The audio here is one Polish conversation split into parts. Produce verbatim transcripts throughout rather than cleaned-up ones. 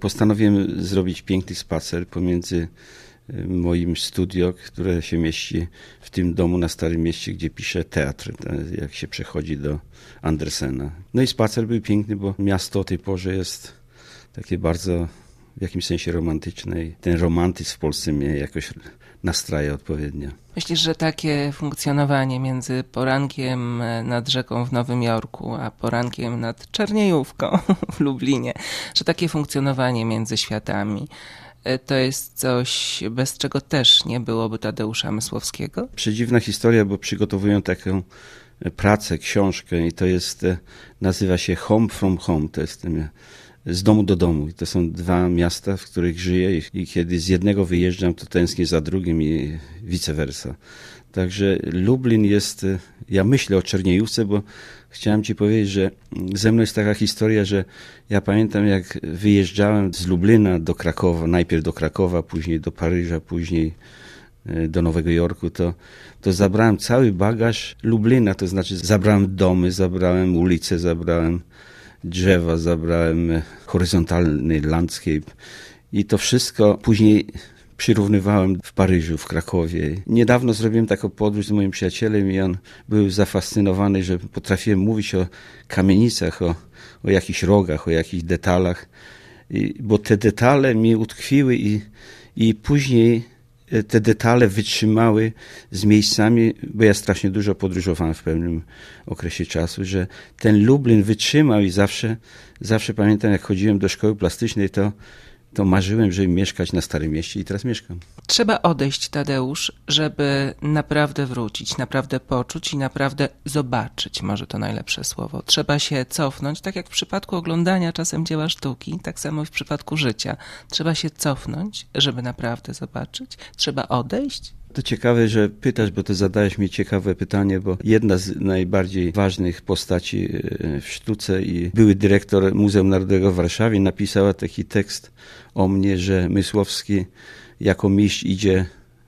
postanowiłem zrobić piękny spacer pomiędzy moim studio, które się mieści w tym domu na Starym Mieście, gdzie piszę teatr, jak się przechodzi do Andersena. No i spacer był piękny, bo miasto o tej porze jest takie bardzo w jakimś sensie romantyczne i ten romantyzm w Polsce mnie jakoś nastraja odpowiednio. Myślisz, że takie funkcjonowanie między porankiem nad rzeką w Nowym Jorku, a porankiem nad Czerniejówką w Lublinie, że takie funkcjonowanie między światami to jest coś, bez czego też nie byłoby Tadeusza Mysłowskiego? Przedziwna historia, bo przygotowują taką pracę, książkę i to jest, nazywa się Home from Home, to jest z domu do domu. I to są dwa miasta, w których żyję i kiedy z jednego wyjeżdżam, to tęsknię za drugim i vice versa. Także Lublin jest, ja myślę o Czerniejówce, bo chciałem ci powiedzieć, że ze mną jest taka historia, że ja pamiętam, jak wyjeżdżałem z Lublina do Krakowa, najpierw do Krakowa, później do Paryża, później do Nowego Jorku, to, to zabrałem cały bagaż Lublina, to znaczy zabrałem domy, zabrałem ulice, zabrałem drzewa, zabrałem horyzontalny landscape i to wszystko później przyrównywałem w Paryżu, w Krakowie. Niedawno zrobiłem taką podróż z moim przyjacielem i on był zafascynowany, że potrafiłem mówić o kamienicach, o, o jakichś rogach, o jakichś detalach, I, bo te detale mi utkwiły i, i później te detale wytrzymały z miejscami, bo ja strasznie dużo podróżowałem w pewnym okresie czasu, że ten Lublin wytrzymał i zawsze, zawsze pamiętam, jak chodziłem do szkoły plastycznej, to to marzyłem, żeby mieszkać na Starym Mieście i teraz mieszkam. Trzeba odejść, Tadeusz, żeby naprawdę wrócić, naprawdę poczuć i naprawdę zobaczyć, może to najlepsze słowo. Trzeba się cofnąć, tak jak w przypadku oglądania czasem dzieła sztuki, tak samo i w przypadku życia. Trzeba się cofnąć, żeby naprawdę zobaczyć. Trzeba odejść. To ciekawe, że pytasz, bo to zadałeś mi ciekawe pytanie, bo jedna z najbardziej ważnych postaci w sztuce i były dyrektor Muzeum Narodowego w Warszawie napisała taki tekst o mnie, że Mysłowski jako mistrz idzie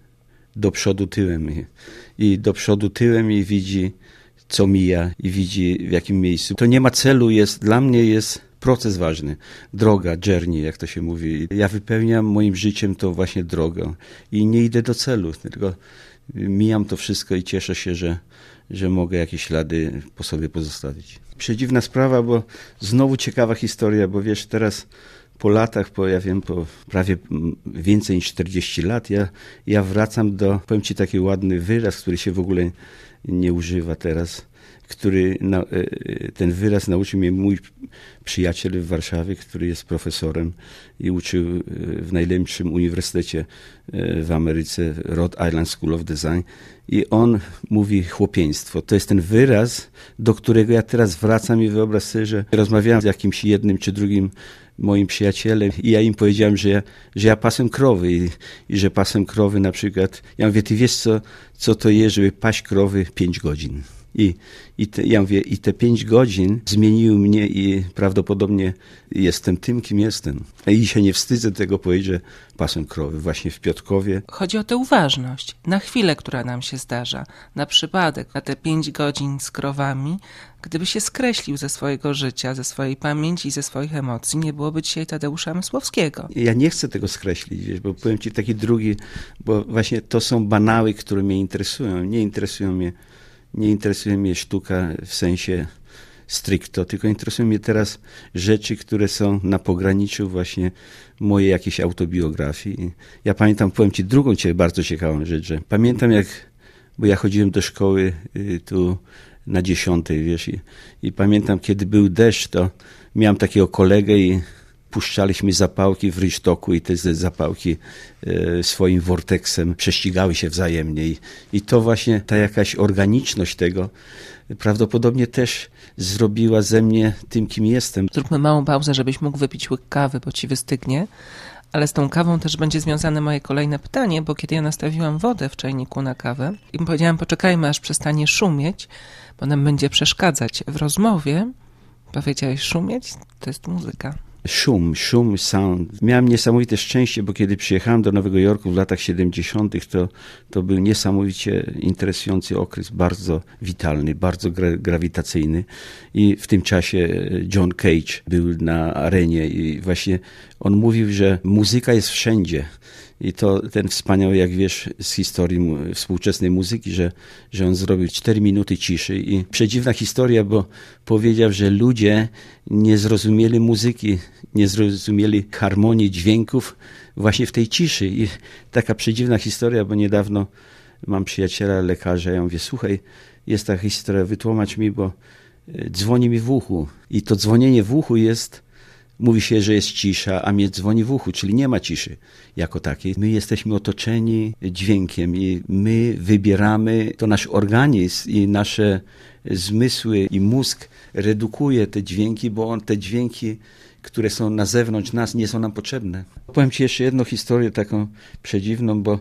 do przodu tyłem i, i do przodu tyłem i widzi, co mija i widzi w jakim miejscu. To nie ma celu, jest dla mnie jest proces ważny, droga, journey, jak to się mówi. Ja wypełniam moim życiem tą właśnie drogę i nie idę do celu, tylko mijam to wszystko i cieszę się, że, że mogę jakieś ślady po sobie pozostawić. Przedziwna sprawa, bo znowu ciekawa historia, bo wiesz, teraz po latach, po, ja wiem, po prawie więcej niż czterdzieści lat, ja, ja wracam do, powiem ci taki ładny wyraz, który się w ogóle nie używa teraz, który na, ten wyraz nauczył mnie mój przyjaciel w Warszawie, który jest profesorem i uczył w najlepszym uniwersytecie w Ameryce, Rhode Island School of Design, i on mówi chłopieństwo. To jest ten wyraz, do którego ja teraz wracam i wyobraź sobie, że rozmawiałem z jakimś jednym czy drugim moim przyjacielem i ja im powiedziałem, że ja, że ja pasem krowy i, i że pasem krowy na przykład, ja mówię, ty wiesz co, co to jest, żeby paść krowy pięć godzin. I, i te, ja mówię, i te pięć godzin zmieniły mnie i prawdopodobnie jestem tym, kim jestem. I się nie wstydzę tego powiedzieć, że pasem krowy właśnie w Piotrkowie. Chodzi o tę uważność na chwilę, która nam się zdarza, na przypadek, na te pięć godzin z krowami. Gdyby się skreślił ze swojego życia, ze swojej pamięci, ze swoich emocji, nie byłoby dzisiaj Tadeusza Mysłowskiego. Ja nie chcę tego skreślić, wiesz, bo powiem ci taki drugi, bo właśnie to są banały, które mnie interesują. Nie interesują mnie Nie interesuje mnie sztuka w sensie stricto, tylko interesują mnie teraz rzeczy, które są na pograniczu właśnie mojej jakiejś autobiografii. Ja pamiętam, powiem ci drugą cię bardzo ciekawą rzecz, że pamiętam jak, bo ja chodziłem do szkoły y, tu na dziesiątej, wiesz, i, i pamiętam, kiedy był deszcz, to miałem takiego kolegę i puszczaliśmy zapałki w rynsztoku i te zapałki e, swoim vorteksem prześcigały się wzajemnie. I, I to właśnie ta jakaś organiczność tego prawdopodobnie też zrobiła ze mnie tym, kim jestem. Zróbmy małą pauzę, żebyś mógł wypić łyk kawy, bo ci wystygnie. Ale z tą kawą też będzie związane moje kolejne pytanie, bo kiedy ja nastawiłam wodę w czajniku na kawę i powiedziałam, poczekajmy, aż przestanie szumieć, bo nam będzie przeszkadzać w rozmowie, powiedziałeś, szumieć to jest muzyka. szum, szum, sound. Miałem niesamowite szczęście, bo kiedy przyjechałem do Nowego Jorku w latach siedemdziesiątych, to, to był niesamowicie interesujący okres, bardzo witalny, bardzo gra, grawitacyjny i w tym czasie John Cage był na arenie i właśnie on mówił, że muzyka jest wszędzie. I to ten wspaniały, jak wiesz, z historii współczesnej muzyki, że, że on zrobił cztery minuty ciszy i przedziwna historia, bo powiedział, że ludzie nie zrozumieli muzyki, nie zrozumieli harmonii dźwięków właśnie w tej ciszy. I taka przedziwna historia, bo niedawno mam przyjaciela lekarza, ja mówię, słuchaj, jest taka historia, wytłumacz mi, bo dzwoni mi w uchu i to dzwonienie w uchu jest, mówi się, że jest cisza, a mnie dzwoni w uchu, czyli nie ma ciszy jako takiej. My jesteśmy otoczeni dźwiękiem i my wybieramy, to nasz organizm i nasze zmysły i mózg redukuje te dźwięki, bo on te dźwięki, które są na zewnątrz nas, nie są nam potrzebne. Powiem Ci jeszcze jedną historię taką przedziwną, bo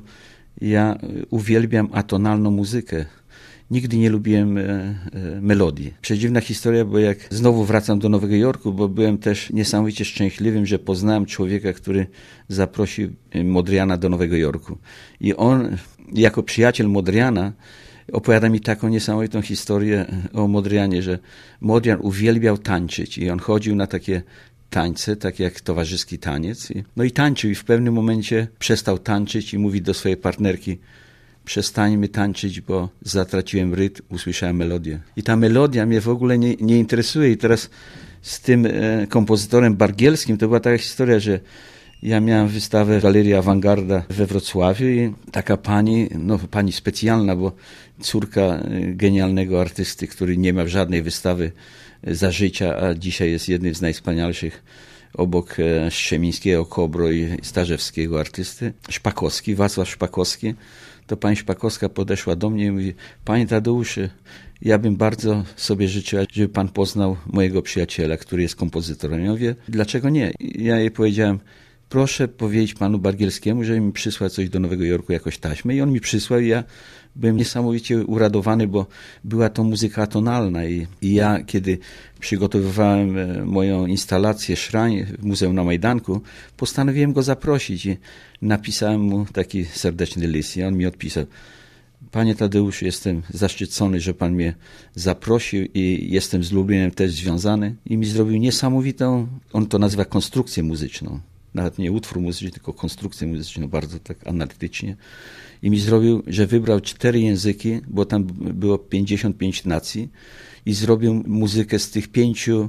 ja uwielbiam atonalną muzykę. Nigdy nie lubiłem e, e, melodii. Przedziwna historia, bo jak znowu wracam do Nowego Jorku, bo byłem też niesamowicie szczęśliwym, że poznałem człowieka, który zaprosił Modriana do Nowego Jorku. I on, jako przyjaciel Modriana, opowiada mi taką niesamowitą historię o Modrianie, że Modrian uwielbiał tańczyć i on chodził na takie tańce, tak jak towarzyski taniec. No i tańczył i w pewnym momencie przestał tańczyć i mówi do swojej partnerki, przestańmy tańczyć, bo zatraciłem rytm, usłyszałem melodię. I ta melodia mnie w ogóle nie, nie interesuje. I teraz z tym e, kompozytorem Bargielskim to była taka historia, że ja miałem wystawę w Galerii Awangarda we Wrocławiu i taka pani, no pani specjalna, bo córka genialnego artysty, który nie ma żadnej wystawy za życia, a dzisiaj jest jednym z najwspanialszych obok Strzemińskiego, Kobro i Starzewskiego artysty, Szpakowski, Wacław Szpakowski. To pani Szpakowska podeszła do mnie i mówi, panie Tadeuszu, ja bym bardzo sobie życzyła, żeby pan poznał mojego przyjaciela, który jest kompozytorem. Ja mówię, dlaczego nie? Ja jej powiedziałem, proszę powiedzieć panu Bargielskiemu, żeby mi przysłał coś do Nowego Jorku, jakoś taśmę. I on mi przysłał i ja byłem niesamowicie uradowany, bo była to muzyka atonalna. I, i ja, kiedy przygotowywałem moją instalację Szrań w Muzeum na Majdanku, postanowiłem go zaprosić i napisałem mu taki serdeczny list. I on mi odpisał, panie Tadeuszu, jestem zaszczycony, że pan mnie zaprosił i jestem z Lublinem też związany. I mi zrobił niesamowitą, on to nazywa konstrukcję muzyczną. Nawet nie utwór muzyczny, tylko konstrukcję muzyczną, bardzo tak analitycznie. I mi zrobił, że wybrał cztery języki, bo tam było pięćdziesiąt pięć nacji i zrobił muzykę z tych pięciu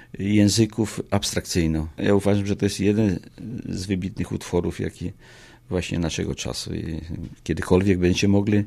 języków abstrakcyjną. Ja uważam, że to jest jeden z wybitnych utworów, jaki właśnie naszego czasu. I kiedykolwiek będziecie mogli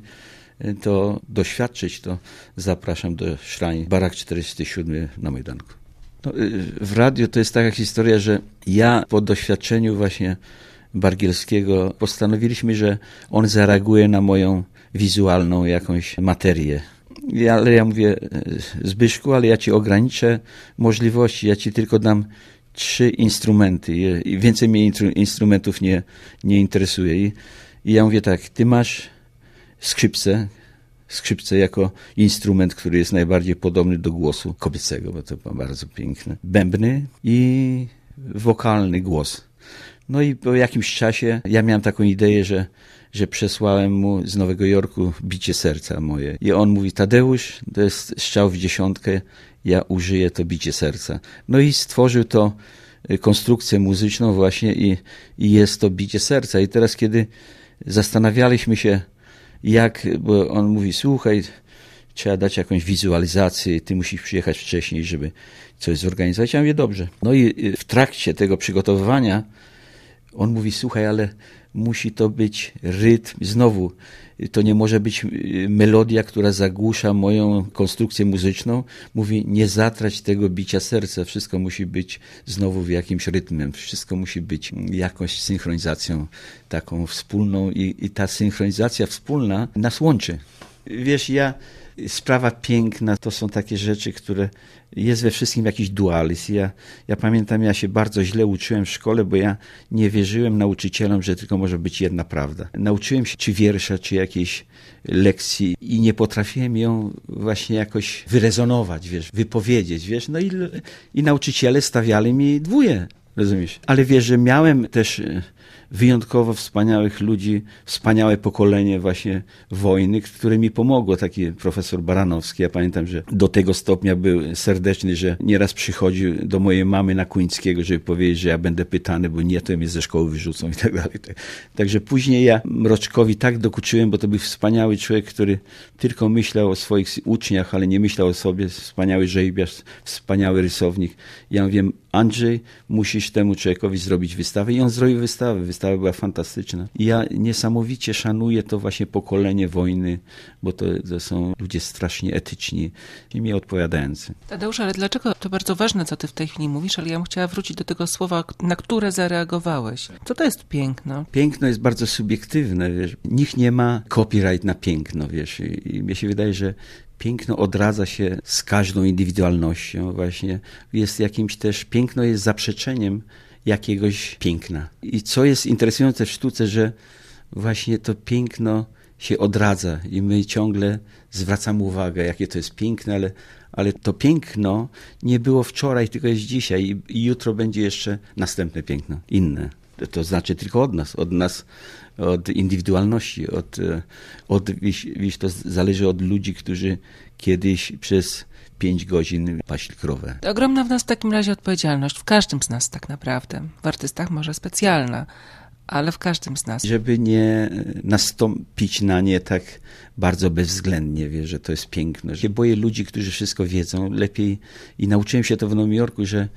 to doświadczyć, to zapraszam do Szrań, Barak czterdzieści siedem na Majdanku. No, w radiu to jest taka historia, że ja po doświadczeniu właśnie Bargielskiego postanowiliśmy, że on zareaguje na moją wizualną jakąś materię. Ja, ale ja mówię, Zbyszku, ale ja ci ograniczę możliwości, ja ci tylko dam trzy instrumenty i więcej mnie instrumentów nie, nie interesuje. I, I ja mówię tak, ty masz skrzypce, skrzypce jako instrument, który jest najbardziej podobny do głosu kobiecego, bo to bardzo piękne. Bębny i wokalny głos. No i po jakimś czasie ja miałem taką ideę, że, że przesłałem mu z Nowego Jorku bicie serca moje. I on mówi, Tadeusz, to jest strzał w dziesiątkę, ja użyję to bicie serca. No i stworzył to konstrukcję muzyczną właśnie i, i jest to bicie serca. I teraz kiedy zastanawialiśmy się, jak, bo on mówi, słuchaj, trzeba dać jakąś wizualizację, ty musisz przyjechać wcześniej, żeby coś zorganizować. Ja mówię, dobrze. No i w trakcie tego przygotowywania on mówi, słuchaj, ale musi to być rytm. Znowu, to nie może być melodia, która zagłusza moją konstrukcję muzyczną. Mówi, nie zatrać tego bicia serca. Wszystko musi być znowu w jakimś rytmem. Wszystko musi być jakąś synchronizacją taką wspólną i, i ta synchronizacja wspólna nas łączy. Wiesz, ja... Sprawa piękna to są takie rzeczy, które jest we wszystkim jakiś dualizm. Ja, ja pamiętam, ja się bardzo źle uczyłem w szkole, bo ja nie wierzyłem nauczycielom, że tylko może być jedna prawda. Nauczyłem się czy wiersza, czy jakiejś lekcji i nie potrafiłem ją właśnie jakoś wyrezonować, wiesz, wypowiedzieć, wiesz. No i, i nauczyciele stawiali mi dwóje. rozumiesz? Ale wiesz, że miałem też wyjątkowo wspaniałych ludzi, wspaniałe pokolenie właśnie wojny, które mi pomogło. Taki profesor Baranowski, ja pamiętam, że do tego stopnia był serdeczny, że nieraz przychodził do mojej mamy na Kuńskiego, żeby powiedzieć, że ja będę pytany, bo nie, to mnie ze szkoły wyrzucą i tak dalej. Także później ja Mroczkowi tak dokuczyłem, bo to był wspaniały człowiek, który tylko myślał o swoich uczniach, ale nie myślał o sobie. Wspaniały rzeźbiarz, wspaniały rysownik. Ja mówię, Andrzej, musisz temu człowiekowi zrobić wystawę. I on zrobił wystawę. Wystawa była fantastyczna. I ja niesamowicie szanuję to właśnie pokolenie wojny, bo to, to są ludzie strasznie etyczni i mi odpowiadający. Tadeusz, ale dlaczego to bardzo ważne, co ty w tej chwili mówisz, ale ja bym chciała wrócić do tego słowa, na które zareagowałeś. Co to jest piękno? Piękno jest bardzo subiektywne, wiesz. Nikt nie ma copyright na piękno, wiesz. I, i mnie się wydaje, że piękno odradza się z każdą indywidualnością właśnie. Jest jakimś też, piękno jest zaprzeczeniem jakiegoś piękna. I co jest interesujące w sztuce, że właśnie to piękno się odradza i my ciągle zwracamy uwagę, jakie to jest piękne, ale, ale to piękno nie było wczoraj, tylko jest dzisiaj i, i jutro będzie jeszcze następne piękno, inne. To, to znaczy tylko od nas, od nas, od indywidualności, od, od wiś, wiś, to zależy od ludzi, którzy kiedyś przez pięć godzin paśli krowę. To ogromna w nas w takim razie odpowiedzialność, w każdym z nas tak naprawdę. W artystach może specjalna, ale w każdym z nas. Żeby nie nastąpić na nie tak bardzo bezwzględnie, wie, że to jest piękno. Się boję ludzi, którzy wszystko wiedzą. Lepiej i nauczyłem się to w Nowym Jorku, że,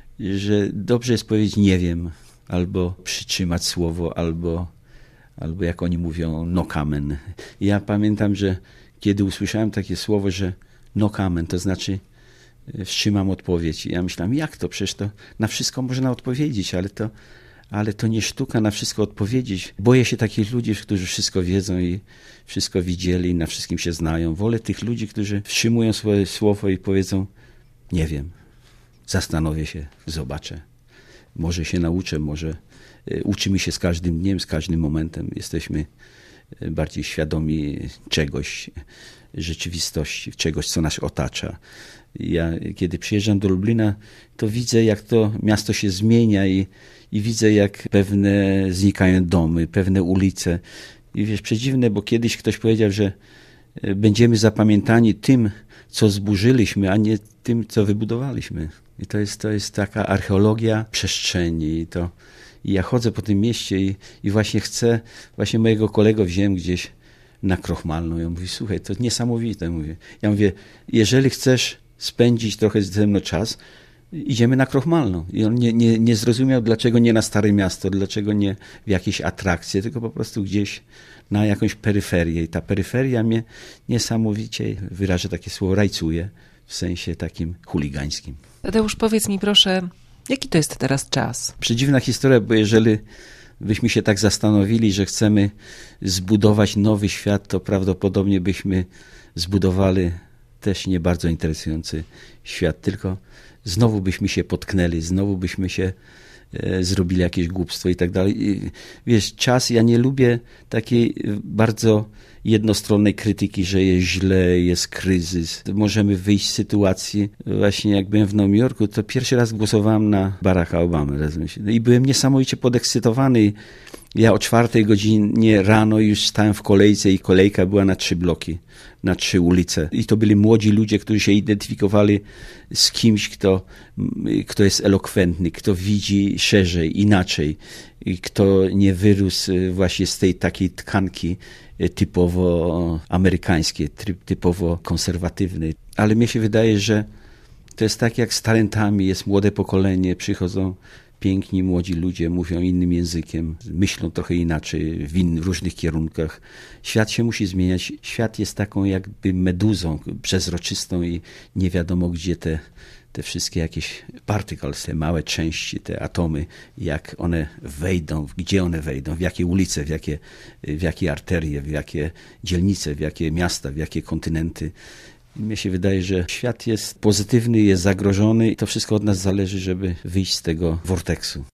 że dobrze jest powiedzieć nie wiem, albo przytrzymać słowo, albo, albo jak oni mówią, no comment. Ja pamiętam, że kiedy usłyszałem takie słowo, że no comment, to znaczy wstrzymam odpowiedź. I ja myślałem, jak to? Przecież to na wszystko można odpowiedzieć, ale to, ale to nie sztuka na wszystko odpowiedzieć. Boję się takich ludzi, którzy wszystko wiedzą i wszystko widzieli i na wszystkim się znają. Wolę tych ludzi, którzy wstrzymują swoje słowo i powiedzą, nie wiem, zastanowię się, zobaczę. Może się nauczę, może uczymy się z każdym dniem, z każdym momentem. Jesteśmy bardziej świadomi czegoś, rzeczywistości, czegoś, co nas otacza. Ja, kiedy przyjeżdżam do Lublina, to widzę, jak to miasto się zmienia i, i widzę, jak pewne znikają domy, pewne ulice. I wiesz, przedziwne, bo kiedyś ktoś powiedział, że będziemy zapamiętani tym, co zburzyliśmy, a nie tym, co wybudowaliśmy. I to jest, to jest taka archeologia przestrzeni. I, to, i ja chodzę po tym mieście i, i właśnie chcę, właśnie mojego kolegę wziąłem gdzieś na Krochmalną. Ja mówię, słuchaj, to niesamowite. Mówię. Ja mówię, jeżeli chcesz spędzić trochę ze mną czas, idziemy na Krochmalną. I on nie, nie, nie zrozumiał, dlaczego nie na Stare Miasto, dlaczego nie w jakieś atrakcje, tylko po prostu gdzieś na jakąś peryferię. I ta peryferia mnie niesamowicie, wyrażę takie słowo, rajcuje w sensie takim chuligańskim. Tadeusz, powiedz mi proszę, jaki to jest teraz czas? Przedziwna historia, bo jeżeli byśmy się tak zastanowili, że chcemy zbudować nowy świat, to prawdopodobnie byśmy zbudowali też nie bardzo interesujący świat, tylko znowu byśmy się potknęli, znowu byśmy się e, zrobili jakieś głupstwo i tak dalej. I, wiesz, czas, ja nie lubię takiej bardzo jednostronnej krytyki, że jest źle, jest kryzys. Możemy wyjść z sytuacji, właśnie jak byłem w Nowym Jorku, to pierwszy raz głosowałem na Baracka Obamy. I byłem niesamowicie podekscytowany. Ja o czwartej godzinie rano już stałem w kolejce i kolejka była na trzy bloki, na trzy ulice. I to byli młodzi ludzie, którzy się identyfikowali z kimś, kto, kto jest elokwentny, kto widzi szerzej, inaczej, kto nie wyrósł właśnie z tej takiej tkanki typowo amerykańskiej, typowo konserwatywnej. Ale mnie się wydaje, że to jest tak jak z talentami, jest młode pokolenie, przychodzą piękni, młodzi ludzie, mówią innym językiem, myślą trochę inaczej, w innych, różnych kierunkach. Świat się musi zmieniać. Świat jest taką jakby meduzą przezroczystą i nie wiadomo, gdzie te, te wszystkie jakieś particles, te małe części, te atomy, jak one wejdą, gdzie one wejdą, w jakie ulice, w jakie, w jakie arterie, w jakie dzielnice, w jakie miasta, w jakie kontynenty. Mnie się wydaje, że świat jest pozytywny, jest zagrożony i to wszystko od nas zależy, żeby wyjść z tego vorteksu.